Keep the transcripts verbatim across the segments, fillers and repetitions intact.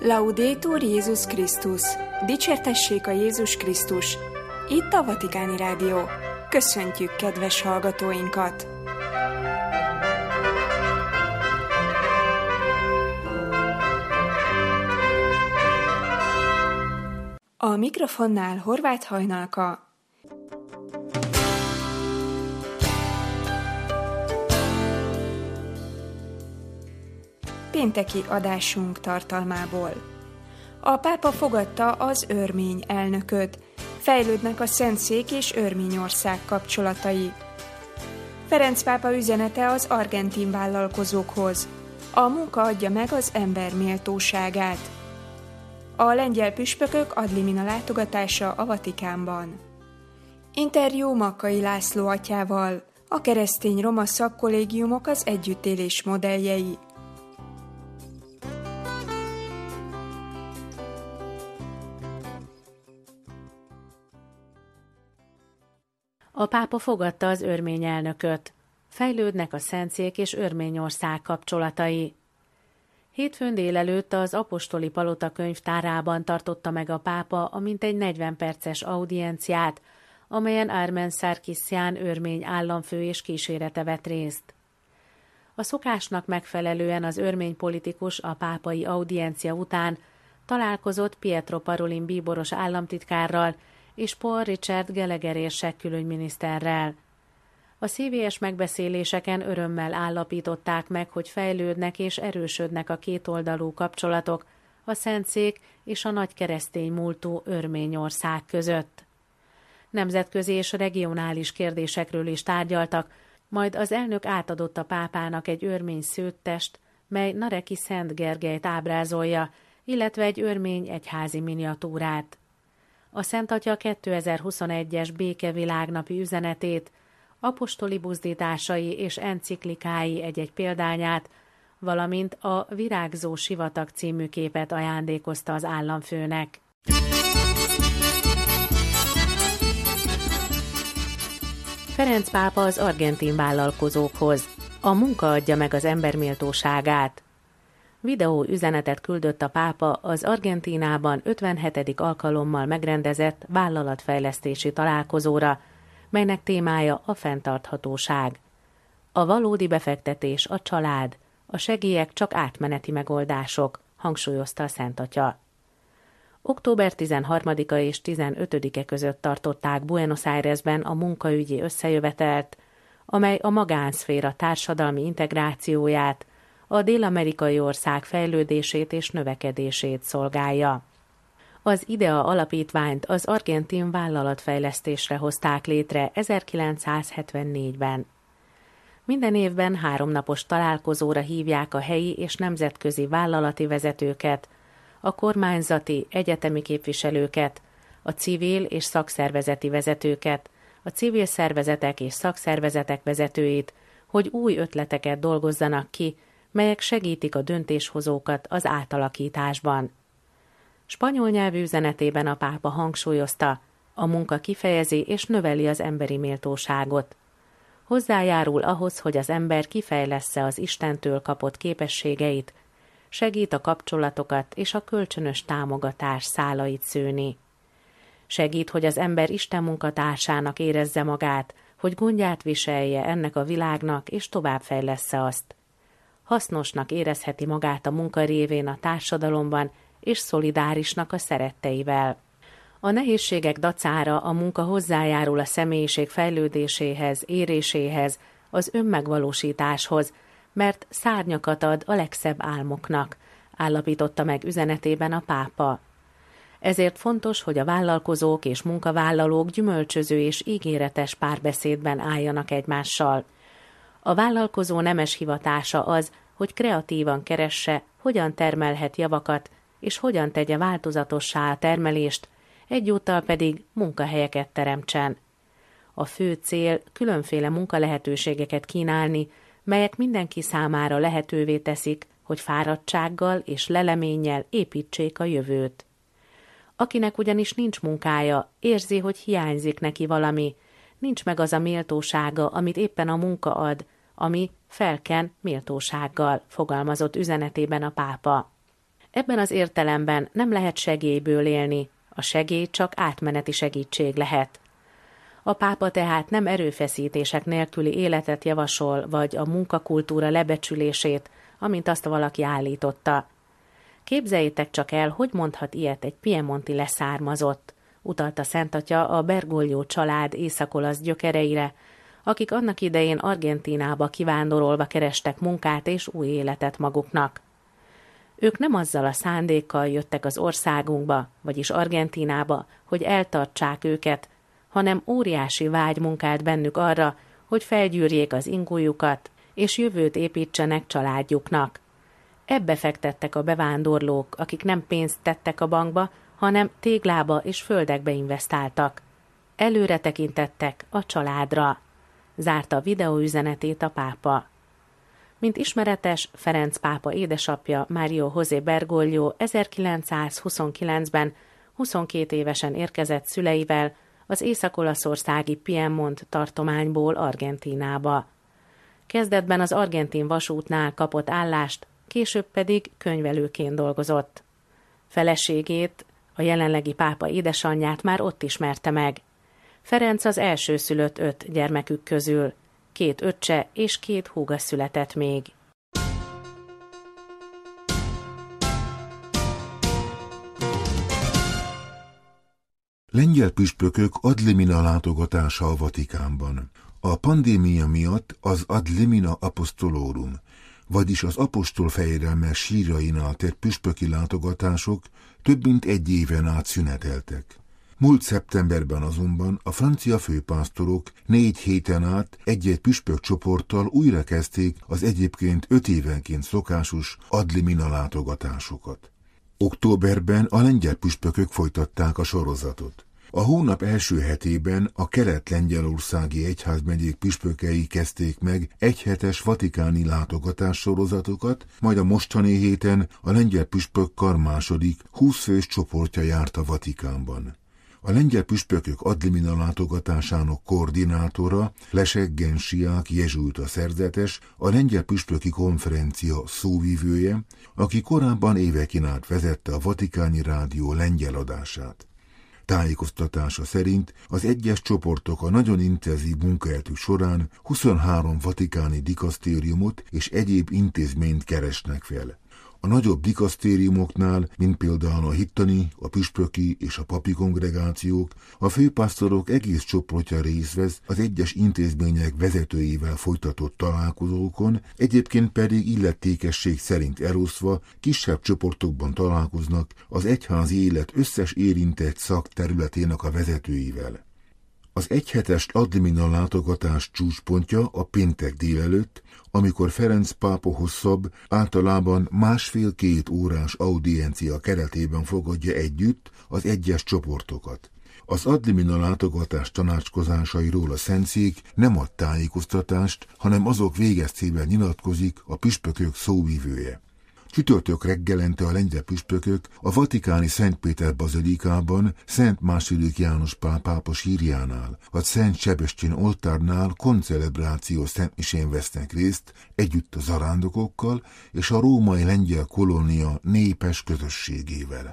Laudetur Jézus Krisztus. Dicsértessék a Jézus Krisztus. Itt a Vatikáni Rádió. Köszöntjük kedves hallgatóinkat! A mikrofonnál Horváth Hajnalka. Pénteki adásunk tartalmából. A pápa fogadta az örmény elnököt. Fejlődnek a Szentszék és Örményország kapcsolatai. Ferenc pápa üzenete az argentin vállalkozókhoz. A munka adja meg az ember méltóságát. A lengyel püspökök ad limina látogatása a Vatikánban. Interjú Makkai László atyával. A keresztény roma szakkollégiumok az együttélés modelljei. A pápa fogadta az örmény elnököt. Fejlődnek a Szentszék és Örményország kapcsolatai. Hétfőn délelőtt az Apostoli Palota könyvtárában tartotta meg a pápa a mintegy negyven perces audienciát, amelyen Armen Sarkisyan örmény államfő és kísérete vett részt. A szokásnak megfelelően az örmény politikus a pápai audiencia után találkozott Pietro Parolin bíboros államtitkárral és Paul Richard Gallagher érsek külügyminiszterrel. A szívélyes megbeszéléseken örömmel állapították meg, hogy fejlődnek és erősödnek a kétoldalú kapcsolatok a Szentszék és a nagy keresztény múltú Örményország között. Nemzetközi és regionális kérdésekről is tárgyaltak, majd az elnök átadott a pápának egy örmény szőttest, mely Nareki Szent Gergelyt ábrázolja, illetve egy örmény egyházi miniatúrát. A Szent Atya kétezer-huszonegyes békevilágnapi üzenetét, apostoli buzdításai és enciklikái egy-egy példányát, valamint a Virágzó sivatag című képet ajándékozta az államfőnek. Ferenc pápa az argentin vállalkozókhoz. A munka adja meg az ember méltóságát. Videó üzenetet küldött a pápa az Argentínában ötvenhetedik alkalommal megrendezett vállalatfejlesztési találkozóra, melynek témája a fenntarthatóság. A valódi befektetés a család, a segélyek csak átmeneti megoldások, hangsúlyozta a Szent Atya. október tizenharmadika és tizenötödike között tartották Buenos Airesben a munkaügyi összejövetelt, amely a magánszféra társadalmi integrációját, a dél-amerikai ország fejlődését és növekedését szolgálja. Az IDEA alapítványt az argentin vállalatfejlesztésre hozták létre ezerkilencszázhetvennégyben. Minden évben háromnapos találkozóra hívják a helyi és nemzetközi vállalati vezetőket, a kormányzati, egyetemi képviselőket, a civil és szakszervezeti vezetőket, a civil szervezetek és szakszervezetek vezetőit, hogy új ötleteket dolgozzanak ki, melyek segítik a döntéshozókat az átalakításban. Spanyol nyelvű üzenetében a pápa hangsúlyozta, a munka kifejezi és növeli az emberi méltóságot. Hozzájárul ahhoz, hogy az ember kifejlessze az Istentől kapott képességeit, segít a kapcsolatokat és a kölcsönös támogatás szálait szőni. Segít, hogy az ember Isten munkatársának érezze magát, hogy gondját viselje ennek a világnak és továbbfejlessze azt. Hasznosnak érezheti magát a munka révén a társadalomban, és szolidárisnak a szeretteivel. A nehézségek dacára a munka hozzájárul a személyiség fejlődéséhez, éréséhez, az önmegvalósításhoz, mert szárnyakat ad a legszebb álmoknak, állapította meg üzenetében a pápa. Ezért fontos, hogy a vállalkozók és munkavállalók gyümölcsöző és ígéretes párbeszédben álljanak egymással. A vállalkozó nemes hivatása az, hogy kreatívan keresse, hogyan termelhet javakat, és hogyan tegye változatossá a termelést, egyúttal pedig munkahelyeket teremtsen. A fő cél különféle munkalehetőségeket kínálni, melyek mindenki számára lehetővé teszik, hogy fáradtsággal és leleménnyel építsék a jövőt. Akinek ugyanis nincs munkája, érzi, hogy hiányzik neki valami, nincs meg az a méltósága, amit éppen a munka ad, ami felken méltósággal, fogalmazott üzenetében a pápa. Ebben az értelemben nem lehet segélyből élni, a segély csak átmeneti segítség lehet. A pápa tehát nem erőfeszítések nélküli életet javasol, vagy a munkakultúra lebecsülését, amint azt valaki állította. Képzeljétek csak el, hogy mondhat ilyet egy piemonti leszármazott, utalta Szent Atya a Bergoglio család észak-olasz gyökereire, akik annak idején Argentínába kivándorolva kerestek munkát és új életet maguknak. Ők nem azzal a szándékkal jöttek az országunkba, vagyis Argentínába, hogy eltartsák őket, hanem óriási vágy munkált bennük arra, hogy felgyűrjék az ingójukat, és jövőt építsenek családjuknak. Ebbe fektettek a bevándorlók, akik nem pénzt tettek a bankba, hanem téglába és földekbe investáltak. Előre tekintettek a családra. Zárta a videóüzenetét a pápa. Mint ismeretes, Ferenc pápa édesapja Mário José Bergoglio ezerkilencszázhuszonkilencben huszonkét évesen érkezett szüleivel az észak-olaszországi Piemont tartományból Argentínába. Kezdetben az argentin vasútnál kapott állást, később pedig könyvelőként dolgozott. Feleségét, a jelenlegi pápa édesanyját már ott ismerte meg. Ferenc az elsőszülött öt gyermekük közül. Két öccse és két húga született még. Lengyel püspökök ad limina látogatása a Vatikánban. A pandémia miatt az ad limina apostolorum, vagyis az apostol fejedelme sírjainál tett püspöki látogatások több mint egy éven át szüneteltek. Múlt szeptemberben azonban a francia főpásztorok négy héten át egy-egy püspök csoporttal újra kezdték az egyébként öt évenként szokásos ad limina látogatásokat. Októberben a lengyel püspökök folytatták a sorozatot. A hónap első hetében a kelet-lengyelországi egyházmegyék püspökei kezdték meg egyhetes vatikáni látogatás sorozatokat, majd a mostani héten a lengyel püspökkar második, húszfős csoportja járt a Vatikánban. A lengyel püspökök ad limina látogatásának koordinátora, Leszek Gensiák jezsuita szerzetes, a lengyel püspöki konferencia szóvivője, aki korábban éveken át vezette a Vatikáni Rádió lengyel adását. Tájékoztatása szerint az egyes csoportok a nagyon intenzív munkahetük során huszonhárom vatikáni dikasztériumot és egyéb intézményt keresnek fel. A nagyobb dikasztériumoknál, mint például a hittani, a püspöki és a papi kongregációk, a főpásztorok egész csoportja részt vesz az egyes intézmények vezetőivel folytatott találkozókon, egyébként pedig illetékesség szerint elosztva kisebb csoportokban találkoznak az egyházi élet összes érintett szakterületének a vezetőivel. Az egyhetes ad limina látogatás csúcspontja a péntek délelőtt, amikor Ferenc pápa hosszabb, általában másfél-két órás audiencia keretében fogadja együtt az egyes csoportokat. Az ad limina látogatás tanácskozásairól a Szentszék nem ad tájékoztatást, hanem azok végeztében nyilatkozik a püspökök szóvivője. Csütörtök reggelente a lengyel püspökök a vatikáni Szent Péter bazilikában, Szent második János Pál pápa sírjánál, a Szent Sebestyén oltárnál koncelebrációs szentmisén vesznek részt együtt a zarándokokkal és a római lengyel kolónia népes közösségével.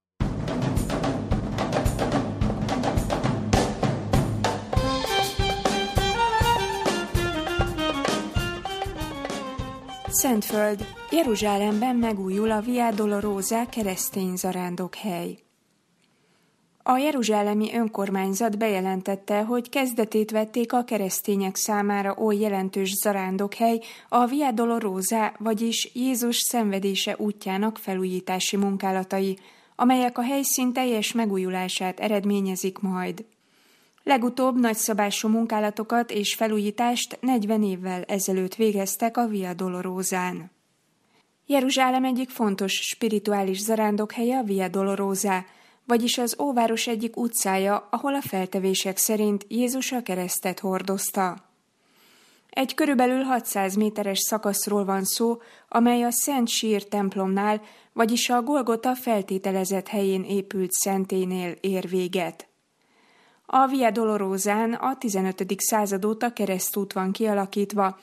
Szentföld. Jeruzsálemben megújul a Via Dolorosa keresztény zarándokhely. A jeruzsálemi önkormányzat bejelentette, hogy kezdetét vették a keresztények számára oly jelentős zarándokhely, a Via Dolorosa, vagyis Jézus szenvedése útjának felújítási munkálatai, amelyek a helyszín teljes megújulását eredményezik majd. Legutóbb nagyszabású munkálatokat és felújítást negyven évvel ezelőtt végeztek a Via Dolorosán. Jeruzsálem egyik fontos spirituális zarándokhelye a Via Dolorosa, vagyis az óváros egyik utcája, ahol a feltevések szerint Jézus a keresztet hordozta. Egy körülbelül hatszáz méteres szakaszról van szó, amely a Szent Sír templomnál, vagyis a Golgota feltételezett helyén épült szentélynél ér véget. A Via Dolorosán a tizenötödik század óta keresztút van kialakítva,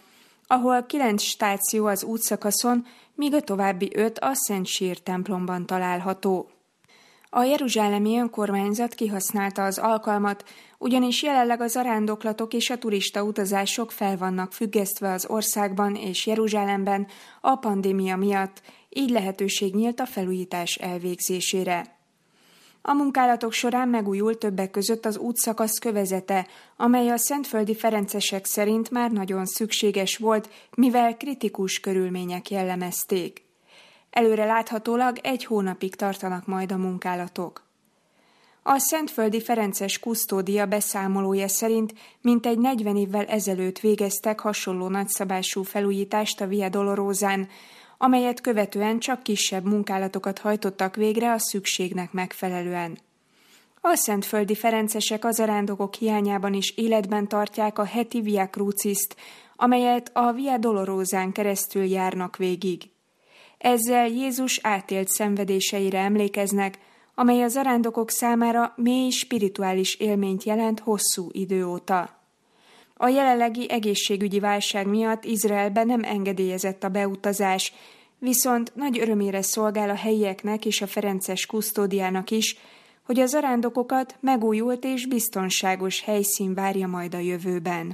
ahol kilenc stáció az útszakaszon, míg a további öt a Szent Sír templomban található. A jeruzsálemi önkormányzat kihasználta az alkalmat, ugyanis jelenleg a zarándoklatok és a turista utazások fel vannak függesztve az országban és Jeruzsálemben a pandémia miatt, így lehetőség nyílt a felújítás elvégzésére. A munkálatok során megújult többek között az útszakasz kövezete, amely a szentföldi ferencesek szerint már nagyon szükséges volt, mivel kritikus körülmények jellemezték. Előre láthatólag egy hónapig tartanak majd a munkálatok. A szentföldi ferences kusztódia beszámolója szerint mintegy negyven évvel ezelőtt végeztek hasonló nagyszabású felújítást a Via Dolorosán, amelyet követően csak kisebb munkálatokat hajtottak végre a szükségnek megfelelően. A szentföldi ferencesek a zarándokok hiányában is életben tartják a heti Via Crucist, amelyet a Via Dolorosán keresztül járnak végig. Ezzel Jézus átélt szenvedéseire emlékeznek, amely a zarándokok számára mély spirituális élményt jelent hosszú idő óta. A jelenlegi egészségügyi válság miatt Izraelben nem engedélyezett a beutazás, viszont nagy örömére szolgál a helyieknek és a ferences kusztódiának is, hogy a zarándokokat megújult és biztonságos helyszín várja majd a jövőben.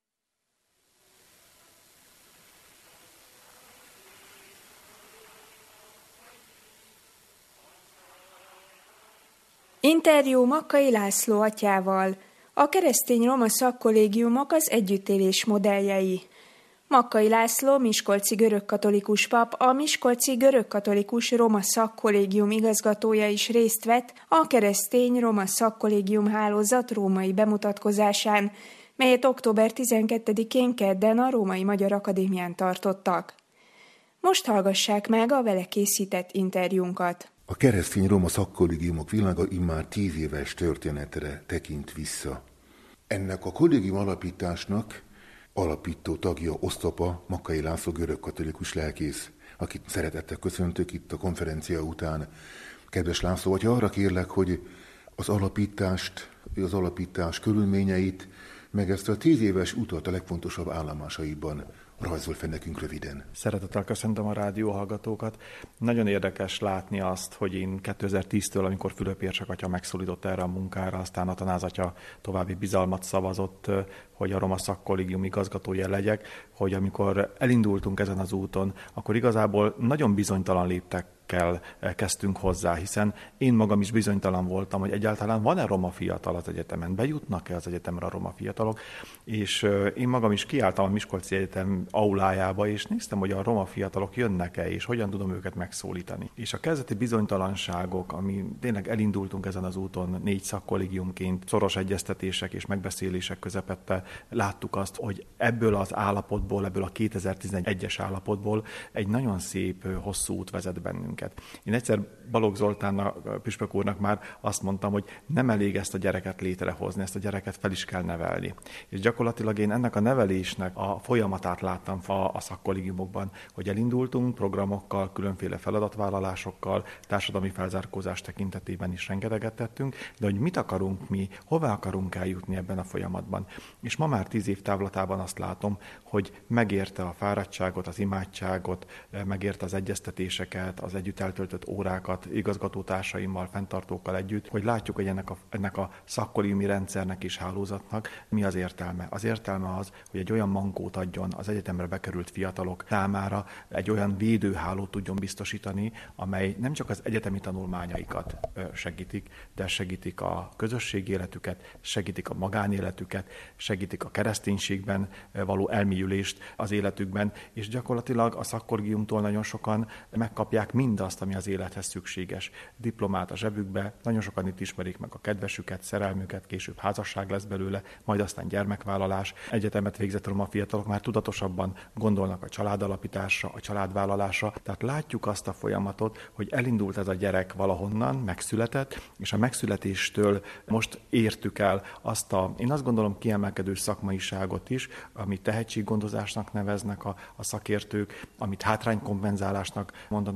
Interjú Makkai László atyával. A keresztény roma szakkollégiumok az együttélés modelljei. Makkai László miskolci görögkatolikus pap, a miskolci görögkatolikus roma szakkollégium igazgatója is részt vett a keresztény roma szakkollégium hálózat római bemutatkozásán, melyet október tizenkettedikén kedden a Római Magyar Akadémián tartottak. Most hallgassák meg a vele készített interjúnkat. A keresztény roma szakkollégiumok világa immár tíz éves történetre tekint vissza. Ennek a kollégium alapításnak alapító tagja, osztapa Makkai László görögkatolikus lelkész, akit szeretettel köszöntök itt a konferencia után. Kedves László, atya, arra kérlek, hogy az alapítást, az alapítás körülményeit, meg ezt a tíz éves utat a legfontosabb állomásaiban rajzol fel nekünk röviden. Szeretettel köszöntöm a rádióhallgatókat. Nagyon érdekes látni azt, hogy én kétezer-tíztől, amikor Fülöp érsek atya megszólított erre a munkára, aztán a tanács atya további bizalmat szavazott, hogy a roma szakkollégium igazgatója legyek, hogy amikor elindultunk ezen az úton, akkor igazából nagyon bizonytalan léptek kezdtünk hozzá, hiszen én magam is bizonytalan voltam, hogy egyáltalán van-e roma fiatal az egyetemen, bejutnak-e az egyetemre a roma fiatalok, és én magam is kiálltam a Miskolci Egyetem aulájába, és néztem, hogy a roma fiatalok jönnek-e, és hogyan tudom őket megszólítani. És a kezdeti bizonytalanságok, ami tényleg elindultunk ezen az úton négy szakkollégiumként, szoros egyeztetések és megbeszélések közepette láttuk azt, hogy ebből az állapotból, ebből a kétezer-tizenegyes állapotból egy nagyon szép, hosszú út vezet bennünket. Én egyszer Balogh Zoltánnak, püspök úrnak már azt mondtam, hogy nem elég ezt a gyereket létrehozni, ezt a gyereket fel is kell nevelni. És gyakorlatilag én ennek a nevelésnek a folyamatát láttam a szakkollégiumokban, hogy elindultunk programokkal, különféle feladatvállalásokkal, társadalmi felzárkózás tekintetében is rengeteget tettünk, de hogy mit akarunk mi, hová akarunk eljutni ebben a folyamatban. És ma már tíz év távlatában azt látom, hogy megérte a fáradtságot, az imádságot, megérte az egyeztetéseket, az együtt eltöltött órákat, igazgatótársaimmal, fenntartókkal együtt, hogy látjuk, hogy ennek a, ennek a szakkollégiumi rendszernek és hálózatnak mi az értelme. Az értelme az, hogy egy olyan mankót adjon az egyetemre bekerült fiatalok számára, egy olyan védőhálót tudjon biztosítani, amely nem csak az egyetemi tanulmányaikat segítik, de segítik a közösségi életüket, segítik a magánéletüket, segítik a kereszténységben való elmélyülést az életükben, és gyakorlatilag a szakkollégiumtól nagyon sokan megkapják mindazt, ami az élethez szükséges. Diplomát a zsebükbe, nagyon sokan itt ismerik meg a kedvesüket, szerelmüket, később házasság lesz belőle, majd aztán gyermekvállalás. Egyetemet végzett roma fiatalok már tudatosabban gondolnak a családalapításra, a családvállalásra, tehát látjuk azt a folyamatot, hogy elindult ez a gyerek valahonnan, megszületett, és a megszületéstől most értük el azt a, én azt gondolom, kiemelkedő szakmaiságot is, amit tehetséggondozásnak neveznek a, a szakértők, amit hátránykompenzálásnak mondanak a hozzá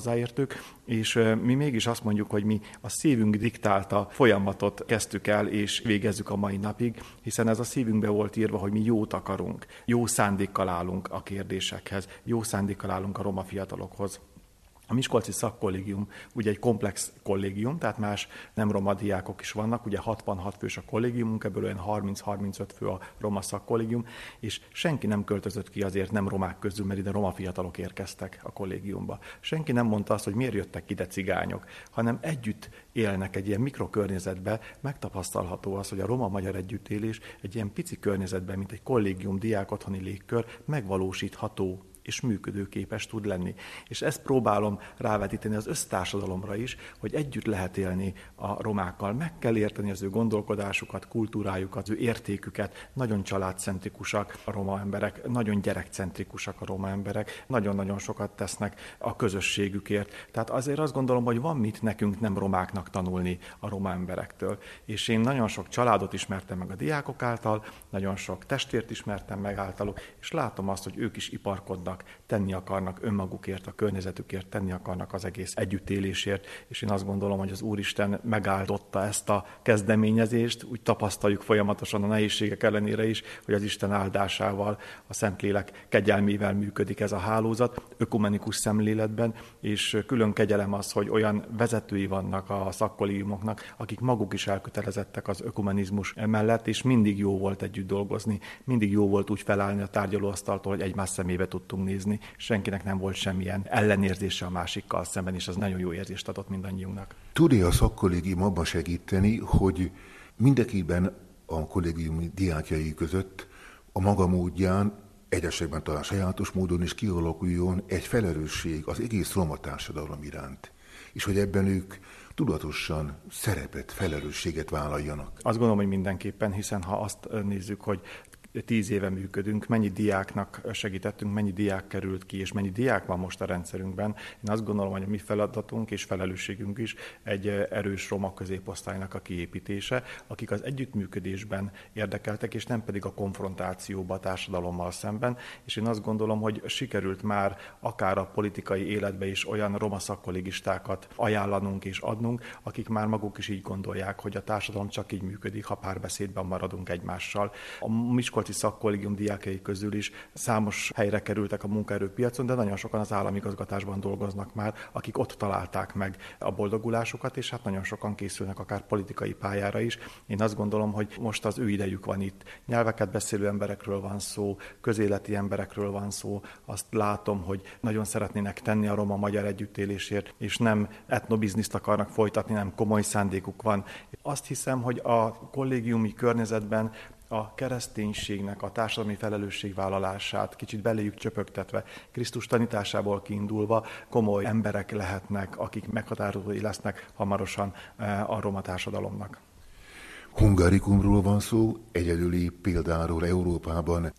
hozzáértők, és mi mégis azt mondjuk, hogy mi a szívünk diktálta folyamatot kezdtük el, és végezzük a mai napig, hiszen ez a szívünkbe volt írva, hogy mi jót akarunk, jó szándékkal állunk a kérdésekhez, jó szándékkal állunk a roma fiatalokhoz. A Miskolci Szakkollégium ugye egy komplex kollégium, tehát más nem roma diákok is vannak, ugye hatvanhat fős a kollégiumunk, ebből olyan harminc-harmincöt fő a roma szakkollégium, és senki nem költözött ki azért nem romák közül, mert ide roma fiatalok érkeztek a kollégiumba. Senki nem mondta azt, hogy miért jöttek ide cigányok, hanem együtt élnek egy ilyen mikrokörnyezetben, megtapasztalható az, hogy a roma-magyar együttélés egy ilyen pici környezetben, mint egy kollégium, diák otthoni légkör megvalósítható és működőképes tud lenni. És ezt próbálom rávetíteni az össztársadalomra is, hogy együtt lehet élni a romákkal. Meg kell érteni az ő gondolkodásukat, kultúrájukat, az ő értéküket. Nagyon családcentrikusak a roma emberek, nagyon gyerekcentrikusak a roma emberek, nagyon-nagyon sokat tesznek a közösségükért. Tehát azért azt gondolom, hogy van mit nekünk nem romáknak tanulni a roma emberektől. És én nagyon sok családot ismertem meg a diákok által, nagyon sok testvért ismertem meg általuk, és látom azt, hogy ők is iparkodnak, tenni akarnak önmagukért, a környezetükért, tenni akarnak az egész együttélésért, és én azt gondolom, hogy az Úristen megáldotta ezt a kezdeményezést, úgy tapasztaljuk folyamatosan a nehézségek ellenére is, hogy az Isten áldásával, a Szentlélek kegyelmével működik ez a hálózat, ökumenikus szemléletben, és külön kegyelem az, hogy olyan vezetői vannak a szakkollégiumoknak, akik maguk is elkötelezettek az ökumenizmus mellett, és mindig jó volt együtt dolgozni, mindig jó volt úgy felállni a tárgyalóasztaltól, hogy egymás szemébe tudtunk nézni, senkinek nem volt semmilyen ellenérzése a másikkal szemben, és az nagyon jó érzést adott mindannyiunknak. Tud-e a szakkollégium abban segíteni, hogy mindenkiben a kollégium diákjai között a maga módján, egyesekben talán sajátos módon is kialakuljon egy felelősség az egész roma társadalom iránt, és hogy ebben ők tudatosan szerepet, felelősséget vállaljanak? Azt gondolom, hogy mindenképpen, hiszen ha azt nézzük, hogy tíz éve működünk, mennyi diáknak segítettünk, mennyi diák került ki, és mennyi diák van most a rendszerünkben. Én azt gondolom, hogy a mi feladatunk és felelősségünk is egy erős roma középosztálynak a kiépítése, akik az együttműködésben érdekeltek, és nem pedig a konfrontációba a társadalommal szemben. És én azt gondolom, hogy sikerült már akár a politikai életbe is olyan roma szakkollégistákat ajánlanunk és adnunk, akik már maguk is így gondolják, hogy a társadalom csak így működik, ha párbeszédben maradunk egymással. A Miskolci Szakkollégium diákjai közül is számos helyre kerültek a munkaerőpiacon, de nagyon sokan az államigazgatásban dolgoznak már, akik ott találták meg a boldogulásukat, és hát nagyon sokan készülnek akár politikai pályára is. Én azt gondolom, hogy most az ő idejük van itt. Nyelveket beszélő emberekről van szó, közéleti emberekről van szó. Azt látom, hogy nagyon szeretnének tenni a roma-magyar együttélésért, és nem etnobizniszt akarnak folytatni, nem komoly szándékuk van. Azt hiszem, hogy a kollégiumi környezetben a kereszténységnek a társadalmi felelősségvállalását kicsit beléjük csöpögtetve, Krisztus tanításából kiindulva komoly emberek lehetnek, akik meghatározói lesznek hamarosan a roma társadalomnak. Hungarikumról van szó, egyedüli példáról Európában.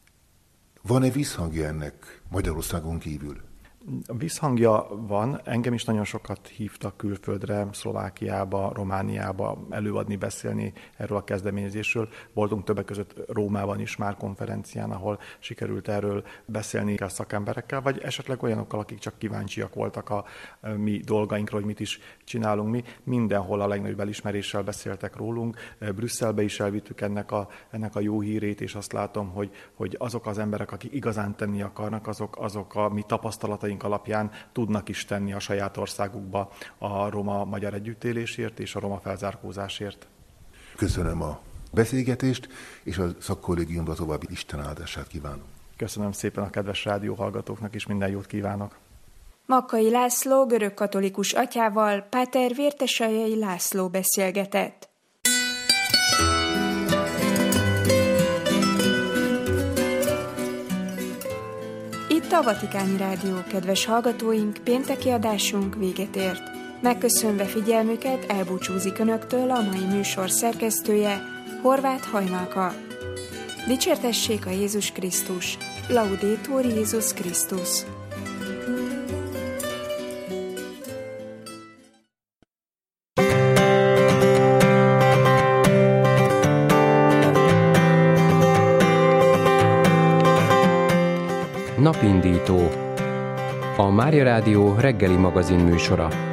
Van-e visszhangja ennek Magyarországon kívül? A visszhangja van, engem is nagyon sokat hívtak külföldre, Szlovákiába, Romániába előadni, beszélni erről a kezdeményezésről. Voltunk többek között Rómában is már konferencián, ahol sikerült erről beszélni a szakemberekkel, vagy esetleg olyanokkal, akik csak kíváncsiak voltak a mi dolgainkról, hogy mit is csinálunk mi. Mindenhol a legnagyobb elismeréssel beszéltek rólunk, Brüsszelbe is elvittük ennek a, ennek a jó hírét, és azt látom, hogy, hogy azok az emberek, akik igazán tenni akarnak, azok, azok a mi tapasztalataink alapján tudnak is tenni a saját országukba a roma-magyar együttélésért és a roma felzárkózásért. Köszönöm a beszélgetést, és a szakkollégiumra további Isten áldását kívánom. Köszönöm szépen a kedves rádióhallgatóknak is, minden jót kívánok. Makkai László görögkatolikus atyával Páter Vértesajai László beszélgetett. Itt a Vatikáni Rádió, kedves hallgatóink, pénteki adásunk véget ért. Megköszönve figyelmüket elbúcsúzik önöktől a mai műsor szerkesztője, Horváth Hajnalka. Dicsértessék a Jézus Krisztus! Laudetur Jézus Krisztus! Napindító. a Mária Rádió reggeli magazin műsora.